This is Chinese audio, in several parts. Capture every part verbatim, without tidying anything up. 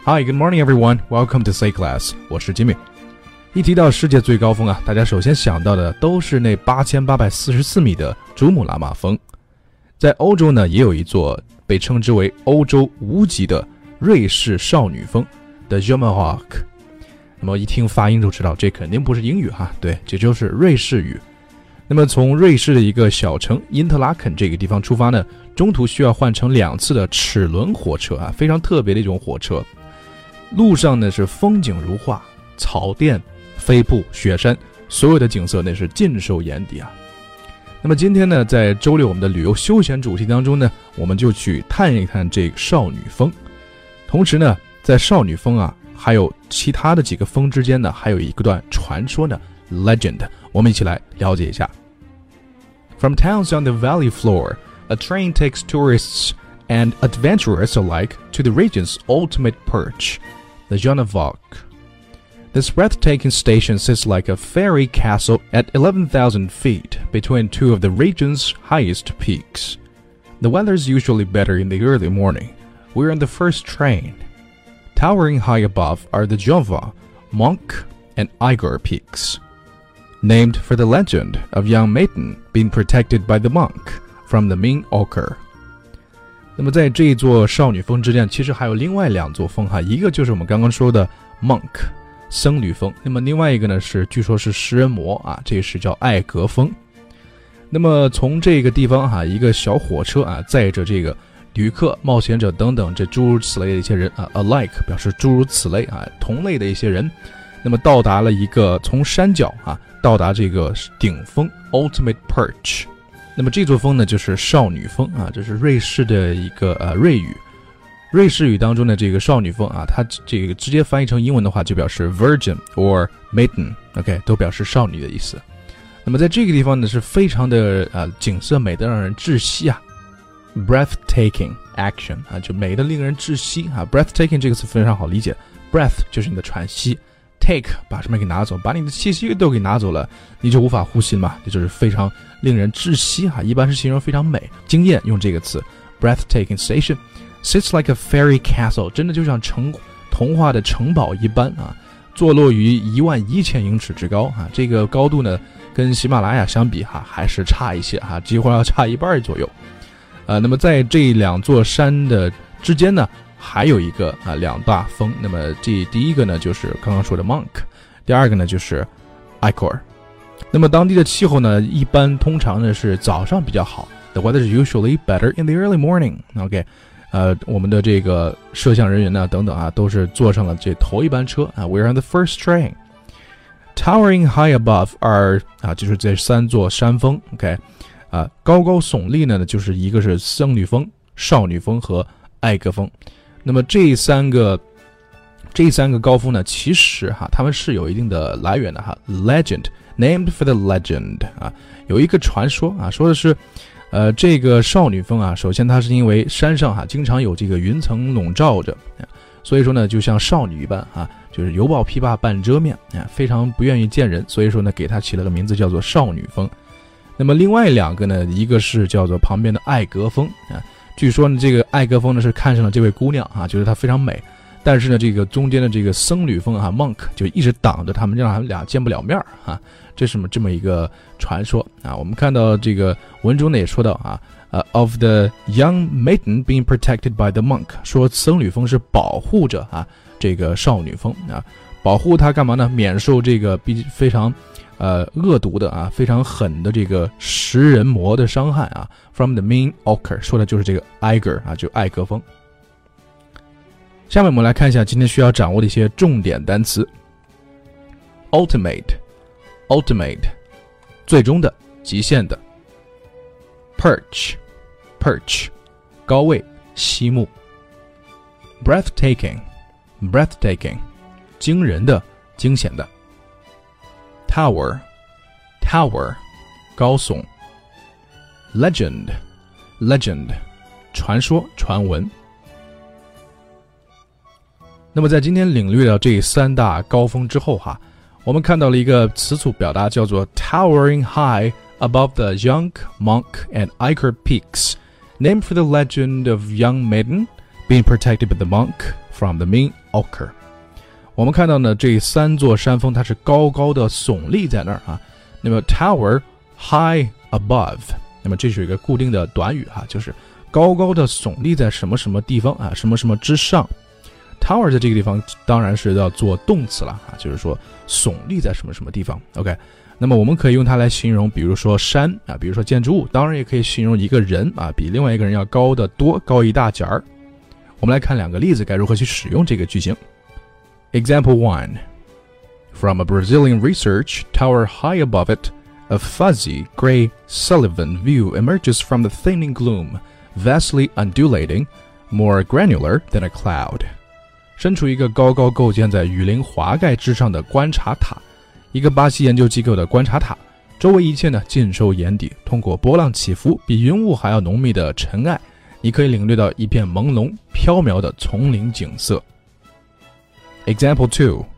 Hi, good morning, everyone. Welcome to C Class. 我是 Jimmy。一提到世界最高峰啊，大家首先想到的都是那八千八百四十四米的珠穆朗玛峰。在欧洲呢，也有一座被称之为欧洲无极的瑞士少女峰的 Jommerhoch。那么一听发音就知道，这肯定不是英语哈，对，这就是瑞士语。那么从瑞士的一个小城因特拉肯这个地方出发呢，中途需要换乘两次的齿轮火车啊，非常特别的一种火车。路上呢是风景如画，草甸、飞瀑、雪山，所有的景色那是尽收眼底啊。那么今天呢，在周六我们的旅游休闲主题当中呢，我们就去探一探这个少女峰。同时呢，在少女峰啊，还有其他的几个峰之间呢，还有一个段传说呢 legend， 我们一起来了解一下。From towns on the valley floor, a train takes tourists and adventurers alike to the region's ultimate perch, the Jommerhoch. This breathtaking station sits like a fairy castle at eleven thousand feet between two of the region's highest peaks. The weather's usually better in the early morning. We're on the first train. Towering high above are the Jommerhoch, Monk, and Eiger peaks, named for the legend of young maiden being protected by the monk from the mean ochre. 那么在这一座少女峰之间，其实还有另外两座峰哈，一个就是我们刚刚说的 Monk 僧侣峰，那么另外一个呢是据说是食人魔啊，这是叫艾格峰。那么从这个地方哈，一个小火车啊，载着这个旅客、冒险者等等这诸如此类的一些人啊 ，alike 表示诸如此类啊，同类的一些人，那么到达了一个从山脚啊到达这个顶峰 ultimate perch。那么这座峰呢，就是少女峰啊，这是瑞士的一个呃瑞语，瑞士语当中的这个少女峰啊，它这个直接翻译成英文的话，就表示 virgin or maiden，OK， 都表示少女的意思。那么在这个地方呢，是非常的呃景色美得让人窒息啊 ，breathtaking action 啊，就美得令人窒息啊 ，breathtaking 这个词非常好理解 ，breath 就是你的喘息。take 把什么给拿走，把你的气息都给拿走了，你就无法呼吸了嘛，这就是非常令人窒息哈，一般是形容非常美惊艳，用这个词 breathtaking station sits like a fairy castle， 真的就像城童话的城堡一般啊，坐落于一万一千英尺之高啊，这个高度呢跟喜马拉雅相比哈还是差一些哈，几乎要差一半左右。呃，那么在这两座山的之间呢，还有一个啊两大峰，那么这第一个呢就是刚刚说的 Monk， 第二个呢就是 Eiger。 那么当地的气候呢，一般通常呢是早上比较好 ，The weather is usually better in the early morning。OK， 呃，我们的这个摄像人员呢等等啊，都是坐上了这头一班车啊 ，We're on the first train. Towering high above are 啊，就是这三座山峰 ，OK， 啊，高高耸立呢，就是一个是僧侣峰、少女峰和艾格峰。那么这三个这三个高峰呢，其实哈，他们是有一定的来源的哈 ，legend named for the legend 啊，有一个传说啊，说的是，呃，这个少女峰啊，首先它是因为山上哈经常有这个云层笼罩着，所以说呢，就像少女一般啊，就是犹抱琵琶半遮面啊，非常不愿意见人，所以说呢，给它起了个名字叫做少女峰。那么另外两个呢，一个是叫做旁边的艾格峰啊。据说呢，这个艾格峰呢是看上了这位姑娘啊，觉得她非常美，但是呢，这个中间的这个僧侣峰啊 ，Monk 就一直挡着他们，让他们俩见不了面啊，这是这么一个传说啊。我们看到这个文中呢也说到啊，呃、uh, ，of the young maiden being protected by the monk， 说僧侣峰是保护着啊这个少女峰啊，保护她干嘛呢？免受这个比非常。呃，恶毒的啊，非常狠的这个食人魔的伤害啊 ，from the mean ochre， 说的就是这个 Eiger 啊，就艾格峰。下面我们来看一下今天需要掌握的一些重点单词 ：ultimate，ultimate， 最终的、极限的 ；perch，perch， 高位、息幕 ；breathtaking，breathtaking， 惊人的、惊险的。Tower, tower, 高耸 Legend, legend, 传说、传闻。那么在今天领略了这三大高峰之后哈，我们看到了一个词组表达叫做 towering high above the Jommerhoch, Monk, and Eiger peaks, named for the legend of young maiden being protected by the monk from the mean occur。我们看到呢，这三座山峰它是高高的耸立在那儿啊。那么 tower high above， 那么这是一个固定的短语哈，就是高高的耸立在什么什么地方啊，什么什么之上。tower 在这个地方当然是要做动词了啊，就是说耸立在什么什么地方。OK， 那么我们可以用它来形容，比如说山啊，比如说建筑物，当然也可以形容一个人啊，比另外一个人要高得多，高一大截儿。我们来看两个例子，该如何去使用这个句型。Example one. From a Brazilian research tower high above it, a fuzzy, gray Sullivan view emerges from the thinning gloom, vastly undulating, more granular than a cloud. 身处一个高高构建在雨林华盖之上的观察塔，一个巴西研究机构的观察塔，周围一切呢尽收眼底，通过波浪起伏比云雾还要浓密的尘埃，你可以领略到一片朦胧飘渺的丛林景色。Example two.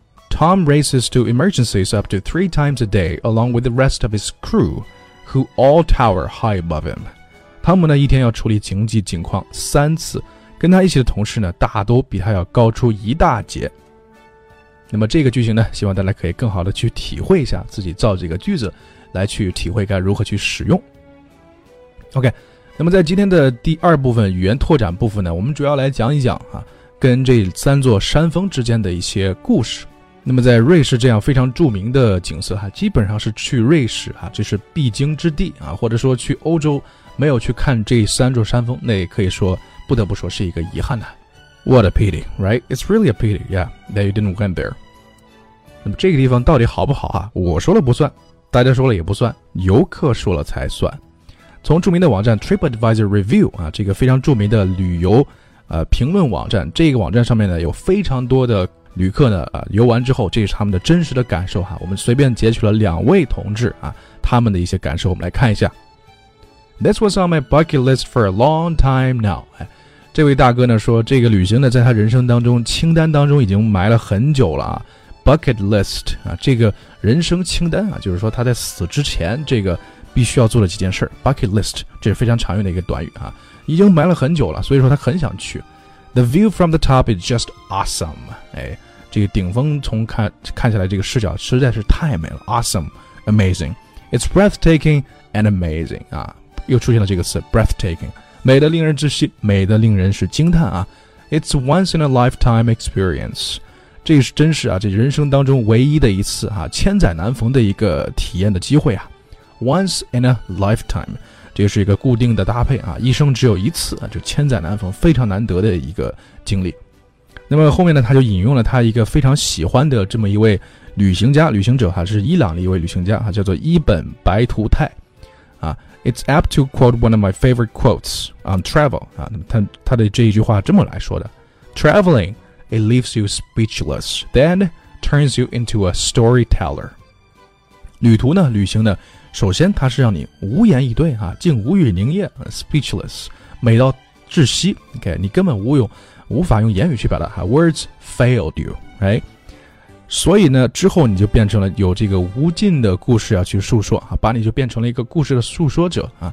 Tom races to emergencies up to three times a day along with the rest of his crew, who all tower high above him. 汤姆呢一天要处理紧急情况三次，跟他一起的同事呢大都比他要高出一大截。那么这个句型呢，希望大家可以更好的去体会一下，自己造这个句子来去体会该如何去使用。OK， 那么在今天的第二部分语言拓展部分呢，我们主要来讲一讲啊，跟这三座山峰之间的一些故事。那么在瑞士这样非常著名的景色哈，基本上是去瑞士啊，这是必经之地啊，或者说去欧洲没有去看这三座山峰，那也可以说不得不说是一个遗憾的。What a pity, right? It's really a pity, yeah, that you didn't went there. 那么这个地方到底好不好啊？我说了不算，大家说了也不算，游客说了才算。从著名的网站 TripAdvisor Review 啊，这个非常著名的旅游呃评论网站，这个网站上面呢有非常多的旅客呢，啊、呃，游完之后，这是他们的真实的感受哈。我们随便截取了两位同志啊，他们的一些感受，我们来看一下。This was on my bucket list for a long time now。哎，这位大哥呢说，这个旅行呢，在他人生当中清单当中已经埋了很久了啊。Bucket list 啊，这个人生清单啊，就是说他在死之前这个必须要做的几件事。Bucket list 这是非常常用的一个短语啊，已经埋了很久了，所以说他很想去。The view from the top is just awesome。哎。这个顶峰从看看下来，这个视角实在是太美了 ，awesome, amazing. It's breathtaking and amazing 啊，又出现了这个词 breathtaking， 美的令人窒息，美的令人是惊叹啊。It's once in a lifetime experience， 这是真是啊，这人生当中唯一的一次啊，千载难逢的一个体验的机会啊。Once in a lifetime， 这是一个固定的搭配啊，一生只有一次啊，就千载难逢，非常难得的一个经历。那么后面呢，他就引用了他一个非常喜欢的这么一位旅行家、旅行者哈，是伊朗的一位旅行家哈，叫做伊本白图泰啊。It's apt to quote one of my favorite quotes on travel 啊，那么他他的这一句话这么来说的 ：Traveling, it leaves you speechless, then turns you into a storyteller。旅途呢，旅行呢，首先它是让你无言以对啊，竟无语凝噎 ，speechless， 美到窒息 ，OK， 你根本无用。无法用言语去表达哈 ，words failed you， right？ 所以呢，之后你就变成了有这个无尽的故事要去述说啊，把你就变成了一个故事的诉说者啊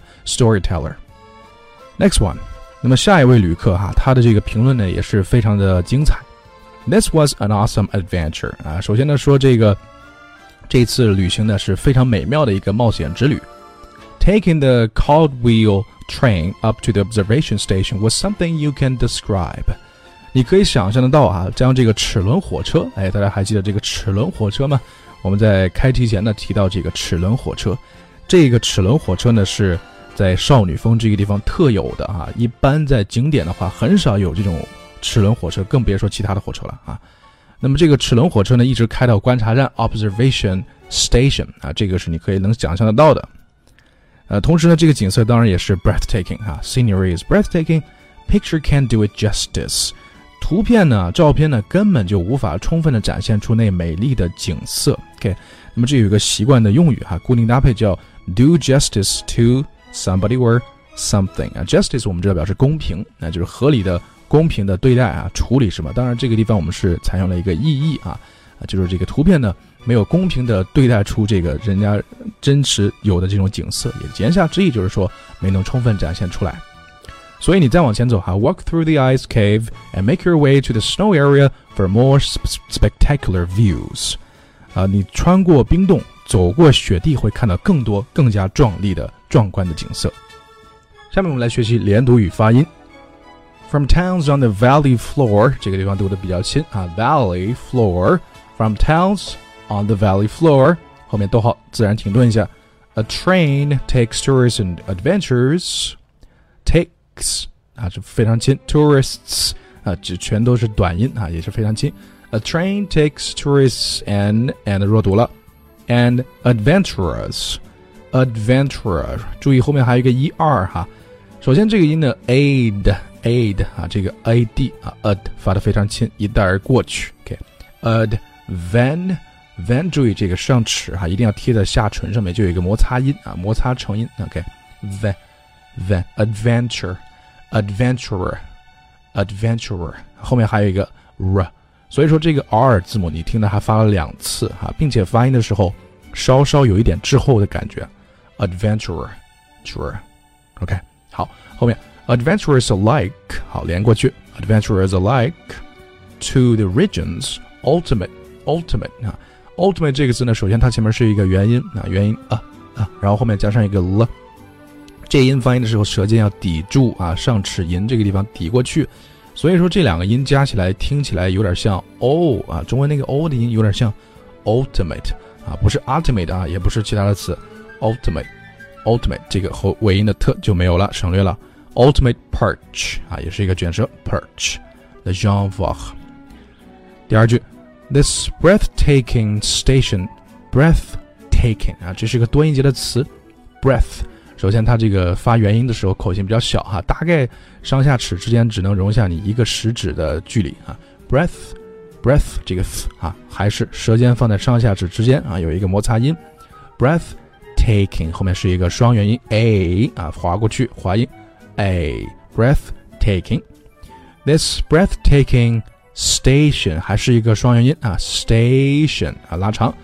，storyteller。Next one， 那么下一位旅客哈，他的这个评论呢也是非常的精彩。This was an awesome adventure 啊，首先呢说这个这次旅行呢是非常美妙的一个冒险之旅。Taking the Caldwell train up to the observation station was something you can describe。你可以想象得到啊，将这个齿轮火车，哎，大家还记得这个齿轮火车吗？我们在开题前呢提到这个齿轮火车，这个齿轮火车呢是在少女峰这个地方特有的啊，一般在景点的话很少有这种齿轮火车，更别说其他的火车了啊。那么这个齿轮火车呢一直开到观察站 observation station 啊，这个是你可以能想象得到的。呃，同时呢，这个景色当然也是 breathtaking 哈 ，scenery is breathtaking, picture can't do it justice。图片呢，照片呢，根本就无法充分的展现出那美丽的景色。OK， 那么这有一个习惯的用语哈，固定搭配叫 do justice to somebody or something 啊 ，justice 我们知道表示公平，那就是合理的、公平的对待啊，处理什么。当然这个地方我们是采用了一个意义啊，啊，就是这个图片呢没有公平的对待出这个人家真实有的这种景色，也言下之意就是说没能充分展现出来。 所以你再往前走哈 ，Walk through the ice cave and make your way to the snow area for more sp- spectacular views。啊，你穿过冰洞，走过雪地，会看到更多、更加壮丽的、壮观的景色。下面我们来学习连读与发音。From towns on the valley floor， 这个地方读的比较轻啊 ，valley floor。From towns on the valley floor， 后面逗号自然停顿一下。A train takes tourists and adventurers。Takes 啊，是非常轻 ，tourists 啊，这全都是短音啊，也是非常轻。A train takes tourists and and 弱读了 and adventurers adventurer 注意后面还有一个 er 哈。首先这个音呢 aid aid 啊，这个 ad 啊 ad 发得非常轻，一带而过去。OK ad van van 注意这个上齿哈，一定要贴在下唇上面，就有一个摩擦音啊，摩擦成音。OK van van adventure adventurer adventurer 后面还有一个 r。所以说这个 R 字母你听到还发了两次哈，并且发音的时候稍稍有一点滞后的感觉 adventurer sure OK 好，后面 adventurers alike 好连过去 adventurers alike to the regions ultimate ultimate 啊 ultimate 这个字呢，首先它前面是一个元音啊，元音啊啊，然后后面加上一个 l， 这音发音的时候舌尖要抵住啊，上齿龈这个地方抵过去。所以说这两个音加起来听起来有点像 o 啊，中文那个 o 的音有点像 ultimate 啊，不是 ultimate 啊，也不是其他的词 ultimate ultimate 这个后尾音的特就没有了，省略了 ultimate perch 啊，也是一个卷舌 perch the janvier。 第二句 This breathtaking station breathtaking 啊，这是个多音节的词 breath，首先它这个发元音的时候口型比较小哈，大概上下齿之间只能容下你一个食指的距离啊。breath breath 这个 th 啊，还是舌尖放在上下齿之间啊，有一个摩擦音。breathtaking 后面是一个双元音 a 啊，滑过去滑音 a breathtaking。 This breathtaking station 还是一个双元音啊 station 啊，拉长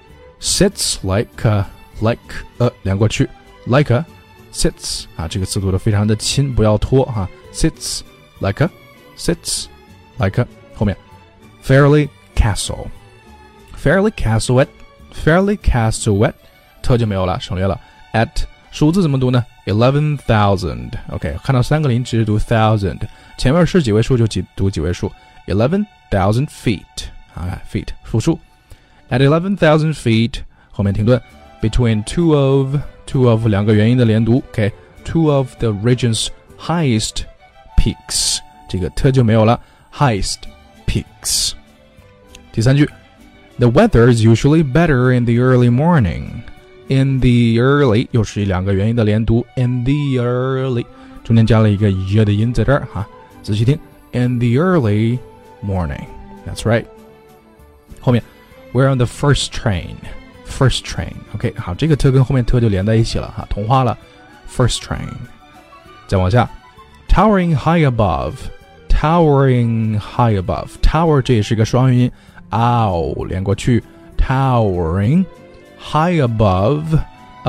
sits like a, like a 连过去 like a sits 啊，这个词读得非常的轻，不要拖哈 sits like a sits like a 后面 fairly castle fairly castle at fairly castle at 特就没有了，省略了 at 数字怎么读呢 eleven thousand OK 看到三个零直接读 thousand 前面是几位数就几读几位数 eleven thousand feet 啊 feet 复数 at eleven thousand feet 后面停顿 between two of two of 两个元音的连读 OK two of the region's highest peaks 这个特就没有了 highest peaks。 第三句 The weather is usually better in the early morning in the early 又是两个元音的连读 in the early 中间加了一个 y 的音在这儿哈，仔细听 in the early morning that's right。 后面 We're on the first train First train OK 好，这个特跟后面特就连在一起了哈，同化了 First train。 再往下 Towering high above Towering high above Tower 这也是一个双元音 ow 连过去 Towering high above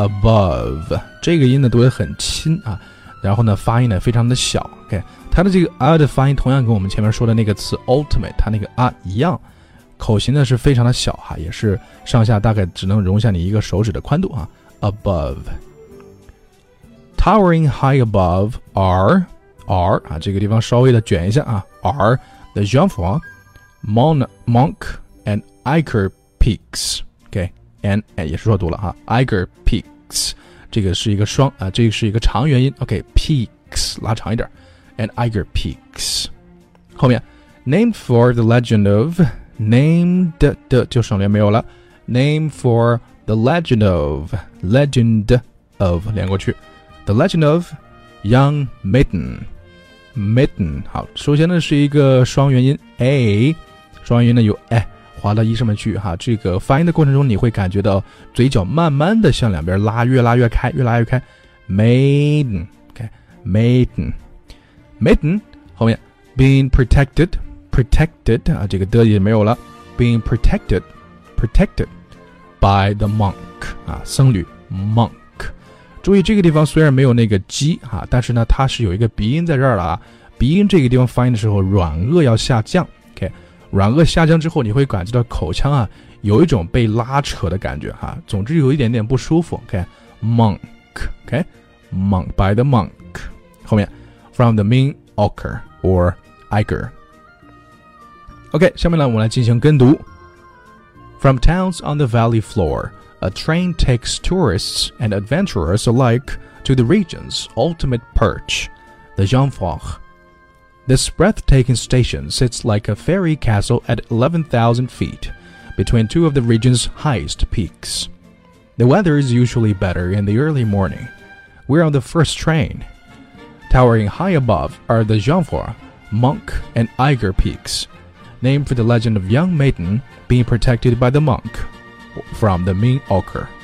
above 这个音呢读得很轻啊，然后呢发音呢非常的小 OK 它的这个 a 的发音同样跟我们前面说的那个词 ultimate 它那个 a 一样，口型呢是非常的小哈，也是上下大概只能容下你一个手指的宽度啊 above Towering high above are are 啊，这个地方稍微的卷一下啊 are the Janvier Mon Monk and Eiger peaks OK and 也是弱读了哈 Eiger peaks 这个是一个双啊，这个是一个长元音 OK peaks 拉长一点 and Eiger peaks。 后面 named for the legend of named 的就省略没有了 name for the legend of legend of 连过去 the legend of young maiden maiden 好，首先呢是一个双元音 a 双元音呢有哎滑到一上面去哈，这个发音的过程中你会感觉到嘴角慢慢的向两边拉，越拉越开越拉越开 maiden OK maiden maiden 后面 being protected protected 啊，这个的也没有了 being protected protected by the monk 啊，僧侣 monk 注意这个地方虽然没有那个 G 哈，但是呢它是有一个鼻音在这儿了啊。鼻音这个地方发音的时候，软腭要下降 ，OK， 软腭下降之后，你会感觉到口腔啊有一种被拉扯的感觉哈，总之有一点点不舒服 ，OK，monk，OK，monk by the monk， 后面 from the main ocher or Eiger。OK， 下面呢我们来进行跟读。From towns on the valley floor, a train takes tourists and adventurers alike to the region's ultimate perch, the Jungfrau.This breathtaking station sits like a fairy castle at eleven thousand feet, between two of the region's highest peaks. The weather is usually better in the early morning. We're on the first train. Towering high above are the Jungfrau, Monk, and Eiger peaks, named for the legend of young maiden being protected by the monk from the main ocher.